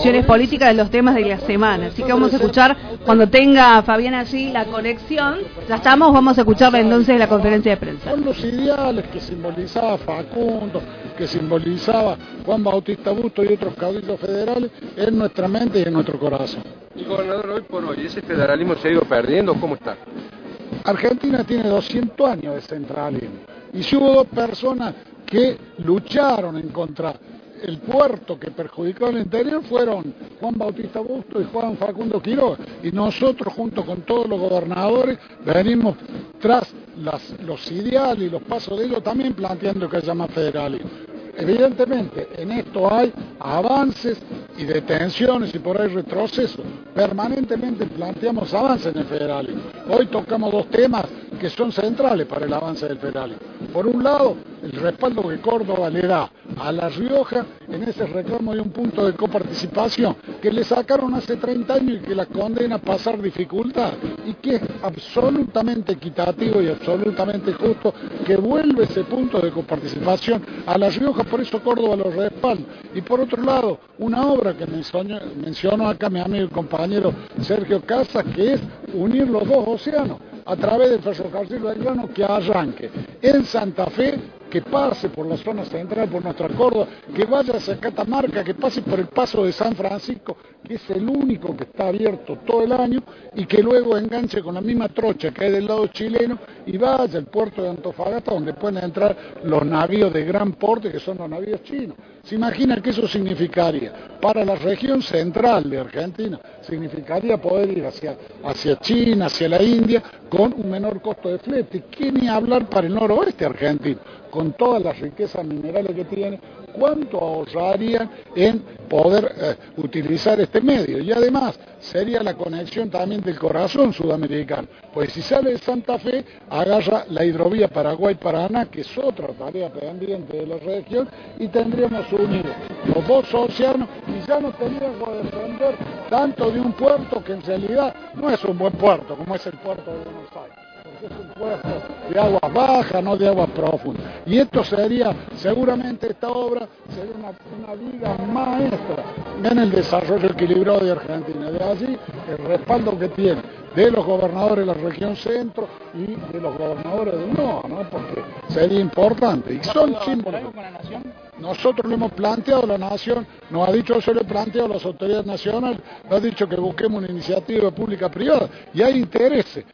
decisiones políticas de los temas de la semana. Así que vamos a escuchar, cuando tenga Fabián allí la conexión, ya estamos, vamos a escucharle entonces la conferencia de prensa. Son los ideales que simbolizaba Facundo, que simbolizaba Juan Bautista Bustos y otros caudillos federales en nuestra mente y en nuestro corazón. Y gobernador, hoy por hoy, ¿ese federalismo se ha ido perdiendo? ¿Cómo está? Argentina tiene 200 años de centralismo, y si hubo dos personas que lucharon en contra el puerto que perjudicó el interior, fueron Juan Bautista Bustos y Juan Facundo Quiroga, y nosotros junto con todos los gobernadores venimos tras los ideales y los pasos de ellos, también planteando que haya más federalismo. Evidentemente en esto hay avances y detenciones y por ahí retrocesos. Permanentemente planteamos avances en el federalismo. Hoy tocamos dos temas que son centrales para el avance del federalismo. Por un lado, el respaldo que Córdoba le da a La Rioja en ese reclamo de un punto de coparticipación que le sacaron hace 30 años y que la condena a pasar dificultad, y que es absolutamente equitativo y absolutamente justo que vuelve ese punto de coparticipación a La Rioja. Por eso Córdoba lo respalda. Y por otro lado, una obra que mencionó acá mi amigo y compañero Sergio Casas, que es unir los dos océanos a través del ferrocarril belgrano, que arranque en Santa Fe, que pase por la zona central, por nuestra Córdoba, que vaya hacia Catamarca, que pase por el paso de San Francisco, que es el único que está abierto todo el año, y que luego enganche con la misma trocha que hay del lado chileno y vaya al puerto de Antofagasta, donde pueden entrar los navíos de gran porte, que son los navíos chinos. ¿Se imagina qué eso significaría? Para la región central de Argentina, significaría poder ir hacia China, hacia la India, con un menor costo de flete. ¿Qué ni hablar para el noroeste argentino? Con todas las riquezas minerales que tiene, cuánto ahorrarían en poder utilizar este medio. Y además sería la conexión también del corazón sudamericano, pues si sale de Santa Fe, agarra la hidrovía Paraguay-Paraná, que es otra tarea pendiente de la región, y tendríamos unidos los dos océanos, y ya no tendríamos que depender tanto de un puerto que en realidad no es un buen puerto, como es el puerto de Buenos Aires, porque es un puerto de aguas bajas, no de aguas profundas. Y esto sería, seguramente esta obra sería una viga maestra en el desarrollo equilibrado de Argentina. De allí el respaldo que tiene de los gobernadores de la región centro y de los gobernadores del NOA, ¿no? Porque sería importante. Y son símbolos. Nosotros lo hemos planteado, la Nación nos ha dicho, eso lo he planteado a las autoridades nacionales, nos ha dicho que busquemos una iniciativa pública-privada, y hay intereses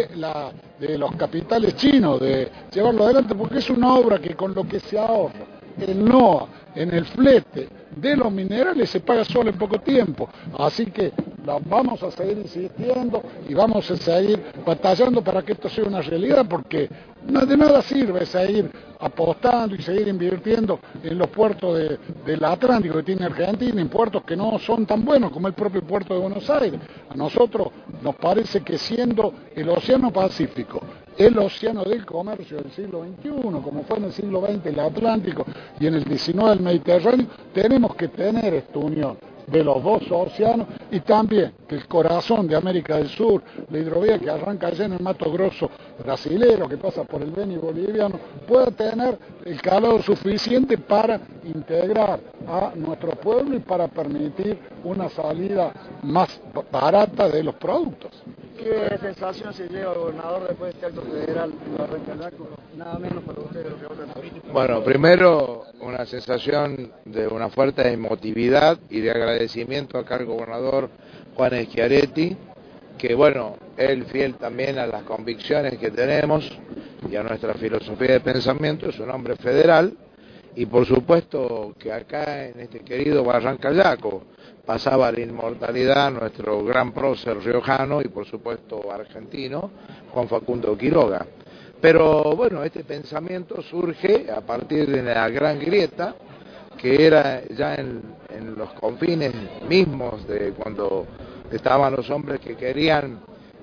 de los capitales chinos de llevarlo adelante, porque es una obra que con lo que se ahorra el NOA en el flete de los minerales se paga solo en poco tiempo. Así que vamos a seguir insistiendo y vamos a seguir batallando para que esto sea una realidad, porque de nada sirve seguir apostando y seguir invirtiendo en los puertos del Atlántico que tiene Argentina, en puertos que no son tan buenos como el propio puerto de Buenos Aires. A nosotros nos parece que siendo el Océano Pacífico el océano del comercio del siglo XXI, como fue en el siglo XX el Atlántico y en el XIX el Mediterráneo, tenemos que tener esta unión de los dos océanos, y también que el corazón de América del Sur, la hidrovía que arranca allá en el Mato Grosso brasilero, que pasa por el Beni boliviano, pueda tener el calado suficiente para integrar a nuestro pueblo y para permitir una salida más barata de los productos. ¿Qué sensación se lleva el gobernador después de este acto federal en Barranca? Nada menos para ustedes. Bueno, primero una sensación de una fuerte emotividad y de agradecimiento acá al gobernador Juan Schiaretti, que bueno, él fiel también a las convicciones que tenemos y a nuestra filosofía de pensamiento, es un hombre federal, y por supuesto que acá en este querido Barranca Yaco pasaba la inmortalidad nuestro gran prócer riojano y por supuesto argentino, Juan Facundo Quiroga. Pero bueno, este pensamiento surge a partir de la gran grieta, que era ya en los confines mismos de cuando estaban los hombres que querían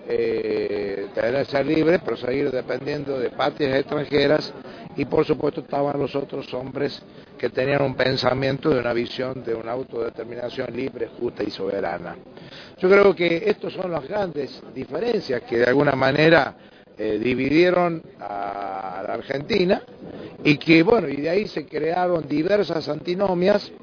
ser libres, pero seguir dependiendo de patrias extranjeras, y por supuesto estaban los otros hombres que tenían un pensamiento de una visión de una autodeterminación libre, justa y soberana. Yo creo que estas son las grandes diferencias que de alguna manera dividieron a la Argentina, y que bueno, y de ahí se crearon diversas antinomias,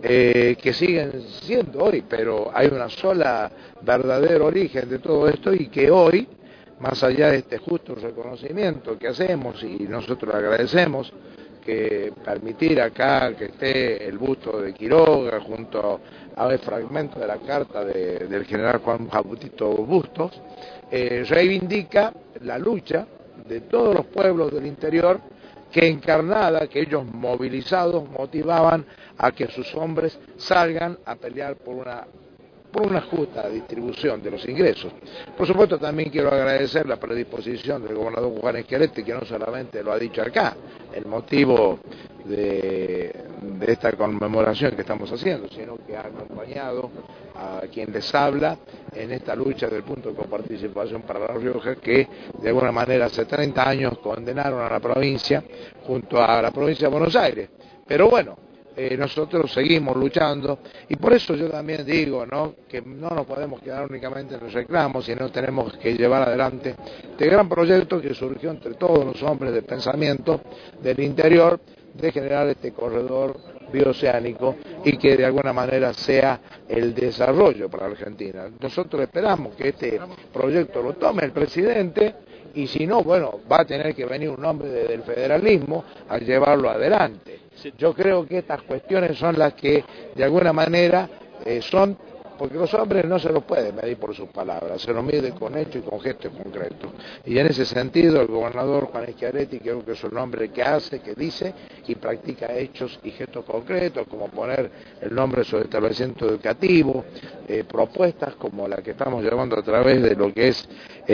que siguen siendo hoy, pero hay una sola verdadero origen de todo esto y que hoy, más allá de este justo reconocimiento que hacemos y nosotros agradecemos, que permitir acá que esté el busto de Quiroga junto al fragmento de la carta del general Juan Bautista Bustos, reivindica la lucha de todos los pueblos del interior que encarnada, que ellos movilizados motivaban a que sus hombres salgan a pelear por una justa distribución de los ingresos. Por supuesto también quiero agradecer la predisposición del gobernador Juan Schiaretti, que no solamente lo ha dicho acá, el motivo de esta conmemoración que estamos haciendo, sino que ha acompañado a quien les habla en esta lucha del punto de coparticipación para La Rioja, que de alguna manera hace 30 años condenaron a la provincia junto a la provincia de Buenos Aires. Pero bueno, nosotros seguimos luchando y por eso yo también digo, ¿no?, que no nos podemos quedar únicamente en los reclamos, sino tenemos que llevar adelante este gran proyecto que surgió entre todos los hombres de pensamiento del interior de generar este corredor bioceánico y que de alguna manera sea el desarrollo para Argentina. Nosotros esperamos que este proyecto lo tome el presidente y si no, bueno, va a tener que venir un hombre del federalismo a llevarlo adelante. Yo creo que estas cuestiones son las que de alguna manera son, porque los hombres no se los pueden medir por sus palabras, se los mide con hechos y con gestos concretos. Y en ese sentido el gobernador Juan Schiaretti creo que es un hombre que hace, que dice y practica hechos y gestos concretos, como poner el nombre sobre establecimiento educativo, propuestas como la que estamos llevando a través de lo que es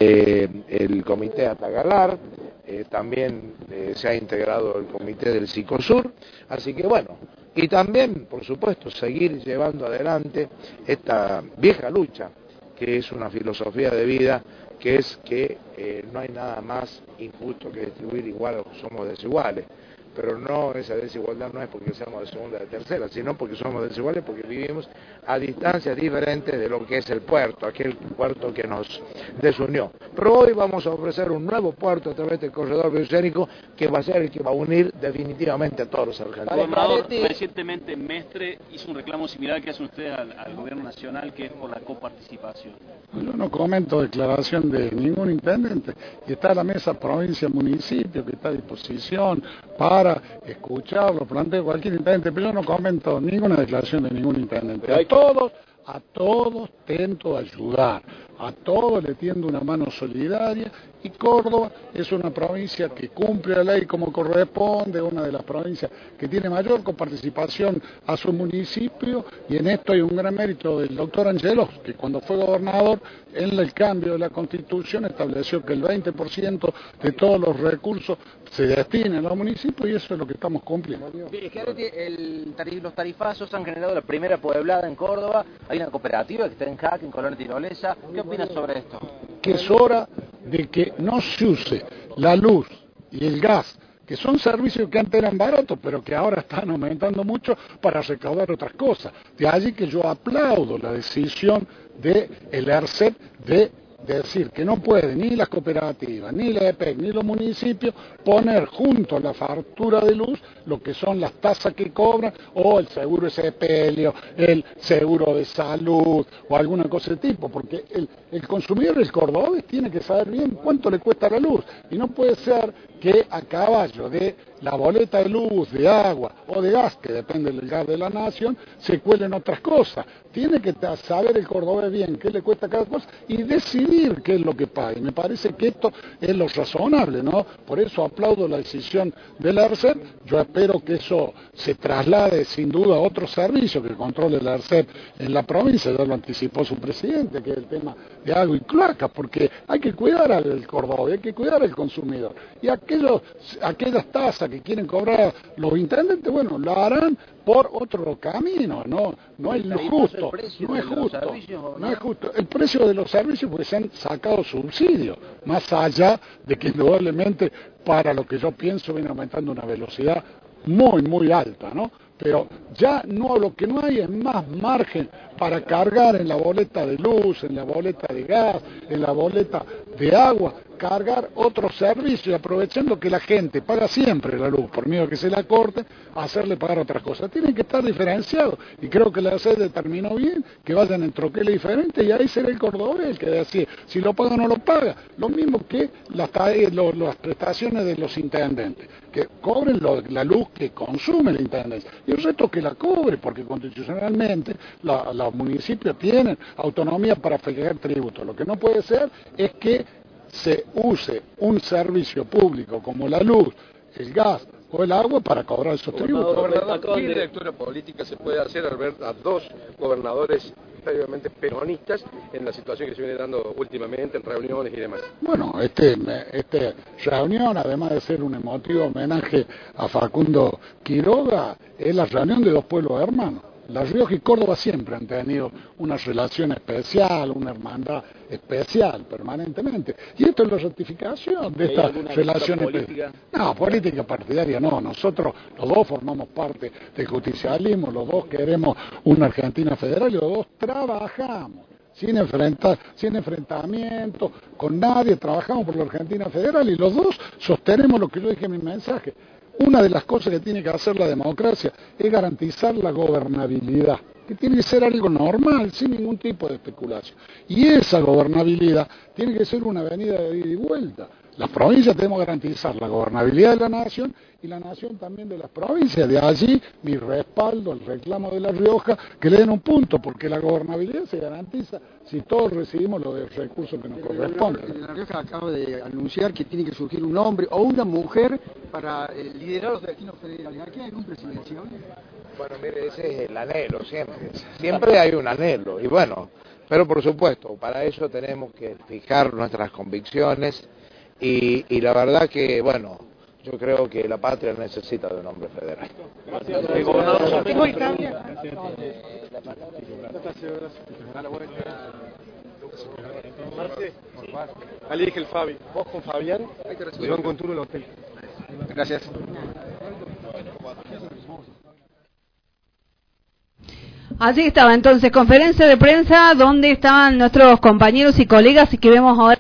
el comité Atagalar, también se ha integrado el comité del Psicosur, así que bueno, y también, por supuesto, seguir llevando adelante esta vieja lucha, que es una filosofía de vida, que es que no hay nada más injusto que distribuir igual o somos desiguales. Pero no, esa desigualdad no es porque seamos de segunda o de tercera, sino porque somos desiguales, porque vivimos a distancias diferentes de lo que es el puerto, aquel puerto que nos desunió. Pero hoy vamos a ofrecer un nuevo puerto a través del corredor bioceánico que va a ser el que va a unir definitivamente a todos los argentinos. Gobernador, recientemente Mestre hizo un reclamo similar que hacen ustedes al gobierno nacional, que es por la coparticipación. Yo no comento declaración de ningún intendente, y está la mesa provincia-municipio que está a disposición para escucharlo, planteo cualquier intendente, pero yo no comento ninguna declaración de ningún intendente. A todos tento ayudar, a todos le tiendo una mano solidaria, y Córdoba es una provincia que cumple la ley como corresponde, una de las provincias que tiene mayor coparticipación a su municipio, y en esto hay un gran mérito del doctor Angelos, que cuando fue gobernador, en el cambio de la Constitución estableció que el 20% de todos los recursos se destinen a los municipios, y eso es lo que estamos cumpliendo. Los tarifazos han generado la primera pueblada en Córdoba, hay una cooperativa que está en jaque, en Colonia Tirolesa. ¿Qué opinas sobre esto? Que es hora de que no se use la luz y el gas, que son servicios que antes eran baratos, pero que ahora están aumentando mucho para recaudar otras cosas. De allí que yo aplaudo la decisión del ERCEP de decir que no puede ni las cooperativas, ni la EPEC, ni los municipios poner junto a la factura de luz lo que son las tasas que cobran, o el seguro sepelio, el seguro de salud, o alguna cosa de tipo, porque el consumidor, el cordobés, tiene que saber bien cuánto le cuesta la luz, y no puede ser que a caballo de la boleta de luz, de agua o de gas, que depende del gas de la nación, se cuelen otras cosas. Tiene que saber el cordobés bien qué le cuesta cada cosa y decidir qué es lo que paga. Y me parece que esto es lo razonable, ¿no? Por eso aplaudo la decisión del ERCEP. Yo espero que eso se traslade sin duda a otro servicio que controle el ERCEP en la provincia. Ya lo anticipó su presidente, que es el tema de agua y cloacas, porque hay que cuidar al cordobés, hay que cuidar al consumidor. Y aquellas tasas que quieren cobrar los intendentes, bueno, lo harán por otro camino, no es justo, no es justo. El precio de los servicios, pues se han sacado subsidios, más allá de que indudablemente para lo que yo pienso viene aumentando una velocidad muy, muy alta, ¿no? Pero ya no, lo que no hay es más margen para cargar en la boleta de luz, en la boleta de gas, en la boleta de agua, cargar otros servicios, aprovechando que la gente paga siempre la luz, por miedo a que se la corte, a hacerle pagar otras cosas. Tienen que estar diferenciados, y creo que la SED determinó bien que vayan en troqueles diferentes, y ahí será el cordobés el que decide si lo paga o no lo paga. Lo mismo que las prestaciones de los intendentes, que cobren la luz que consume el intendente, y el resto que la cobre, porque constitucionalmente los municipios tienen autonomía para fijar tributos. Lo que no puede ser es que se use un servicio público como la luz, el gas o el agua para cobrar esos tributos. Gobernador, ¿qué lectura política se puede hacer al ver a dos gobernadores previamente peronistas en la situación que se viene dando últimamente en reuniones y demás? Bueno, esta reunión, además de ser un emotivo homenaje a Facundo Quiroga, es la reunión de dos pueblos hermanos. La Rioja y Córdoba siempre han tenido una relación especial, una hermandad especial permanentemente. Y esto es la ratificación de esta relación especial. No, política partidaria no. Nosotros los dos formamos parte del justicialismo, los dos queremos una Argentina federal y los dos trabajamos. Sin enfrentamiento con nadie, trabajamos por la Argentina federal y los dos sostenemos lo que yo dije en mi mensaje. Una de las cosas que tiene que hacer la democracia es garantizar la gobernabilidad, que tiene que ser algo normal, sin ningún tipo de especulación. Y esa gobernabilidad tiene que ser una avenida de ida y vuelta. Las provincias tenemos que garantizar la gobernabilidad de la nación y la nación también de las provincias. De allí mi respaldo, el reclamo de La Rioja, que le den un punto, porque la gobernabilidad se garantiza si todos recibimos los recursos que nos corresponden. La Rioja acaba de anunciar que tiene que surgir un hombre o una mujer para liderar los destinos federales. ¿Aquí hay algún presidencial? Bueno, mire, ese es el anhelo siempre. Siempre hay un anhelo, y bueno, pero por supuesto, para eso tenemos que fijar nuestras convicciones. Y la verdad que, bueno, yo creo que la patria necesita de un hombre federal. Ali dije el Fabi, vos con Fabián, y van con turno al hotel. Gracias. Así estaba entonces, conferencia de prensa donde estaban nuestros compañeros y colegas y que vemos ahora.